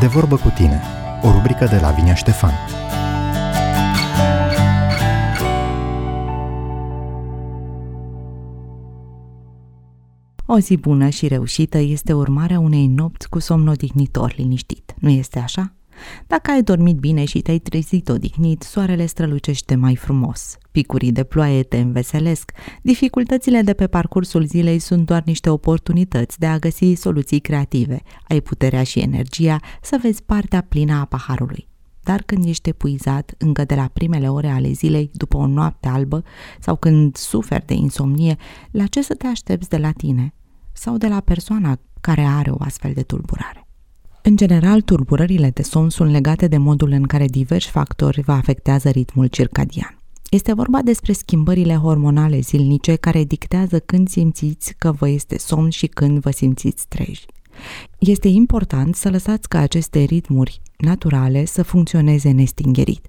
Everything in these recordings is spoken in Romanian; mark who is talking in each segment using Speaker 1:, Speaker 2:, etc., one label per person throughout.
Speaker 1: De vorbă cu tine, o rubrică de Lavinia Ștefan.
Speaker 2: O zi bună și reușită este urmarea unei nopți cu somn odihnitor liniștit, nu este așa? Dacă ai dormit bine și te-ai trezit odihnit, soarele strălucește mai frumos. Picurii de ploaie te înveselesc, dificultățile de pe parcursul zilei sunt doar niște oportunități de a găsi soluții creative. Ai puterea și energia să vezi partea plină a paharului. Dar când ești epuizat încă de la primele ore ale zilei, după o noapte albă, sau când suferi de insomnie, la ce să te aștepți de la tine sau de la persoana care are o astfel de tulburare? În general, tulburările de somn sunt legate de modul în care diversi factori vă afectează ritmul circadian. Este vorba despre schimbările hormonale zilnice care dictează când simțiți că vă este somn și când vă simțiți treji. Este important să lăsați ca aceste ritmuri naturale să funcționeze nestingerit.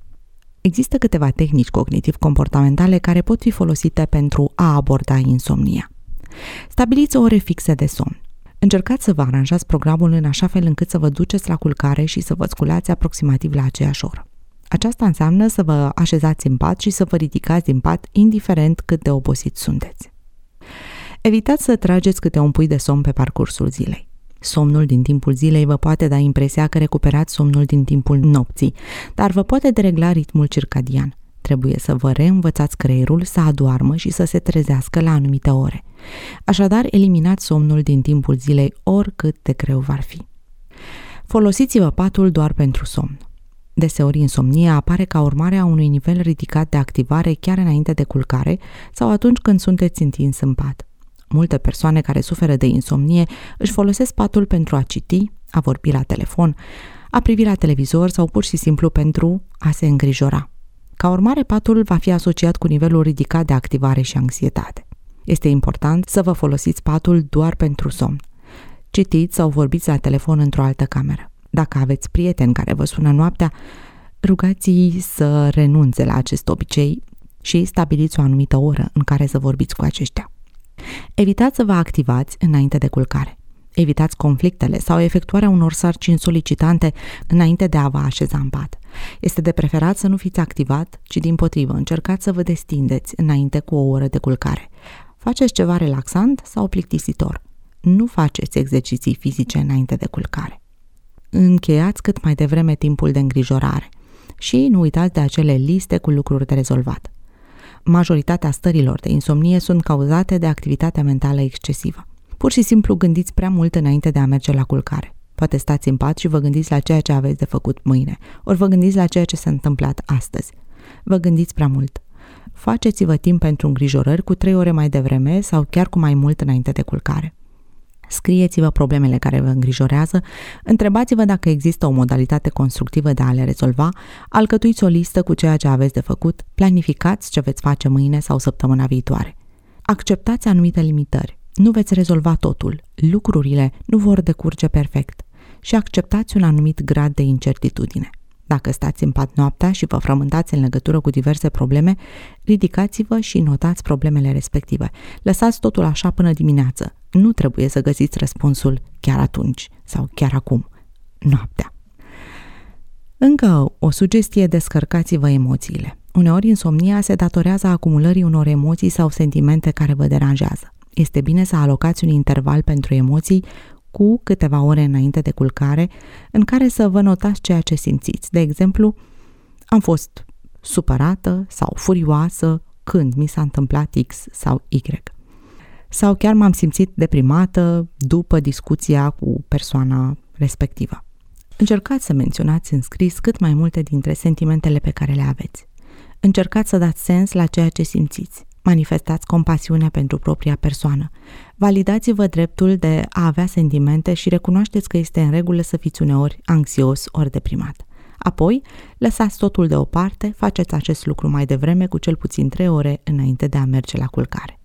Speaker 2: Există câteva tehnici cognitiv-comportamentale care pot fi folosite pentru a aborda insomnia. Stabiliți ore fixe de somn. Încercați să vă aranjați programul în așa fel încât să vă duceți la culcare și să vă sculați aproximativ la aceeași oră. Aceasta înseamnă să vă așezați în pat și să vă ridicați din pat, indiferent cât de obosiți sunteți. Evitați să trageți câte un pui de somn pe parcursul zilei. Somnul din timpul zilei vă poate da impresia că recuperați somnul din timpul nopții, dar vă poate deregla ritmul circadian. Trebuie să vă reînvățați creierul să adoarmă și să se trezească la anumite ore. Așadar, eliminați somnul din timpul zilei oricât de greu v-ar fi. Folosiți-vă patul doar pentru somn. Deseori insomnia apare ca urmare a unui nivel ridicat de activare chiar înainte de culcare sau atunci când sunteți întins în pat. Multe persoane care suferă de insomnie își folosesc patul pentru a citi, a vorbi la telefon, a privi la televizor sau pur și simplu pentru a se îngrijora. Ca urmare, patul va fi asociat cu nivelul ridicat de activare și anxietate. Este important să vă folosiți patul doar pentru somn. Citiți sau vorbiți la telefon într-o altă cameră. Dacă aveți prieteni care vă sună noaptea, rugați-i să renunțe la acest obicei și stabiliți o anumită oră în care să vorbiți cu aceștia. Evitați să vă activați înainte de culcare. Evitați conflictele sau efectuarea unor sarcini solicitante înainte de a vă așeza în pat. Este de preferat să nu fiți activat, ci dimpotrivă, încercați să vă destindeți înainte cu o oră de culcare. Faceți ceva relaxant sau plictisitor. Nu faceți exerciții fizice înainte de culcare. Încheiați cât mai devreme timpul de îngrijorare și nu uitați de acele liste cu lucruri de rezolvat. Majoritatea stărilor de insomnie sunt cauzate de activitatea mentală excesivă. Pur și simplu gândiți prea mult înainte de a merge la culcare. Poate stați în pat și vă gândiți la ceea ce aveți de făcut mâine, ori vă gândiți la ceea ce s-a întâmplat astăzi. Vă gândiți prea mult. Faceți-vă timp pentru îngrijorări cu 3 ore mai devreme sau chiar cu mai mult înainte de culcare. Scrieți-vă problemele care vă îngrijorează, întrebați-vă dacă există o modalitate constructivă de a le rezolva, alcătuiți o listă cu ceea ce aveți de făcut, planificați ce veți face mâine sau săptămâna viitoare. Acceptați anumite limitări. Nu veți rezolva totul, lucrurile nu vor decurge perfect și acceptați un anumit grad de incertitudine. Dacă stați în pat noaptea și vă frământați în legătură cu diverse probleme, ridicați-vă și notați problemele respective. Lăsați totul așa până dimineață. Nu trebuie să găsiți răspunsul chiar atunci sau chiar acum, noaptea. Încă o sugestie: descărcați-vă emoțiile. Uneori insomnia se datorează acumulării unor emoții sau sentimente care vă deranjează. Este bine să alocați un interval pentru emoții cu câteva ore înainte de culcare, în care să vă notați ceea ce simțiți. De exemplu, am fost supărată sau furioasă când mi s-a întâmplat X sau Y. Sau chiar m-am simțit deprimată după discuția cu persoana respectivă. Încercați să menționați în scris cât mai multe dintre sentimentele pe care le aveți. Încercați să dați sens la ceea ce simțiți. Manifestați compasiune pentru propria persoană. Validați-vă dreptul de a avea sentimente și recunoașteți că este în regulă să fiți uneori anxios ori deprimat. Apoi, lăsați totul deoparte, faceți acest lucru mai devreme cu cel puțin 3 ore înainte de a merge la culcare.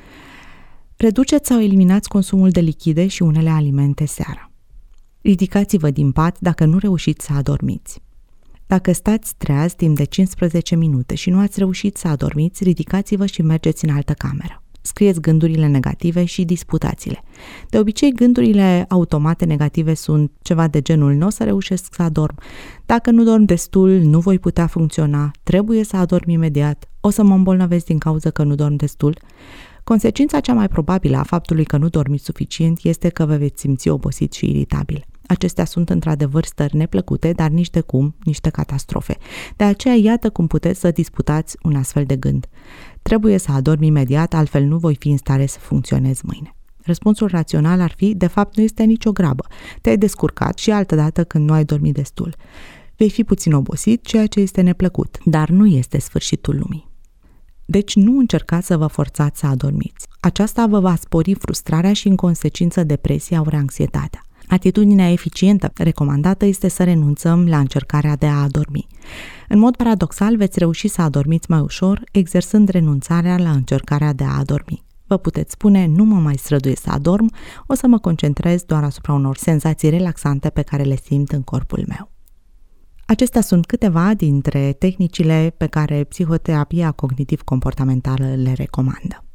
Speaker 2: Reduceți sau eliminați consumul de lichide și unele alimente seara. Ridicați-vă din pat dacă nu reușiți să adormiți. Dacă stați treaz timp de 15 minute și nu ați reușit să adormiți, ridicați-vă și mergeți în altă cameră. Scrieți gândurile negative și disputați-le. De obicei, gândurile automate negative sunt ceva de genul: nu o să reușesc să adorm, dacă nu dorm destul, nu voi putea funcționa, trebuie să adorm imediat, o să mă îmbolnăvesc din cauza că nu dorm destul. Consecința cea mai probabilă a faptului că nu dormiți suficient este că vă veți simți obosit și iritabil. Acestea sunt într-adevăr stări neplăcute, dar nici de cum niște catastrofe. De aceea, iată cum puteți să disputați un astfel de gând. Trebuie să adorm imediat, altfel nu voi fi în stare să funcționez mâine. Răspunsul rațional ar fi: de fapt, nu este nicio grabă. Te-ai descurcat și altădată când nu ai dormit destul. Vei fi puțin obosit, ceea ce este neplăcut, dar nu este sfârșitul lumii. Deci nu încercați să vă forțați să adormiți. Aceasta vă va spori frustrarea și, în consecință, depresia ori anxietatea. Atitudinea eficientă recomandată este să renunțăm la încercarea de a adormi. În mod paradoxal, veți reuși să adormiți mai ușor, exersând renunțarea la încercarea de a adormi. Vă puteți spune: nu mă mai străduiesc să adorm, o să mă concentrez doar asupra unor senzații relaxante pe care le simt în corpul meu. Acestea sunt câteva dintre tehnicile pe care psihoterapia cognitiv-comportamentală le recomandă.